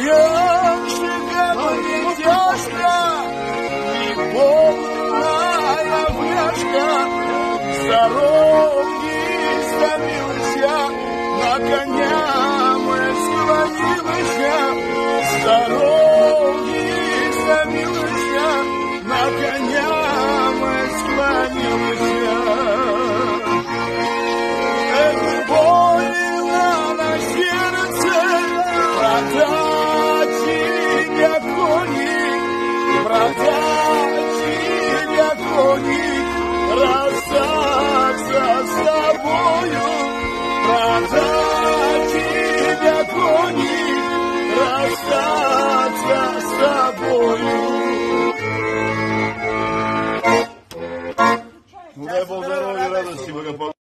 Денщиком летяшка и полная фляжка, с дороги стомился, на коня мы склонилась, с дороги стомился, на коня мы склонилась. Больно на сердце, продать тебя коник, продать тебя коник, расстаться с тобою, продать тебя коник, расстаться с тобою. Дай Бог здоровья, радости, благополучия.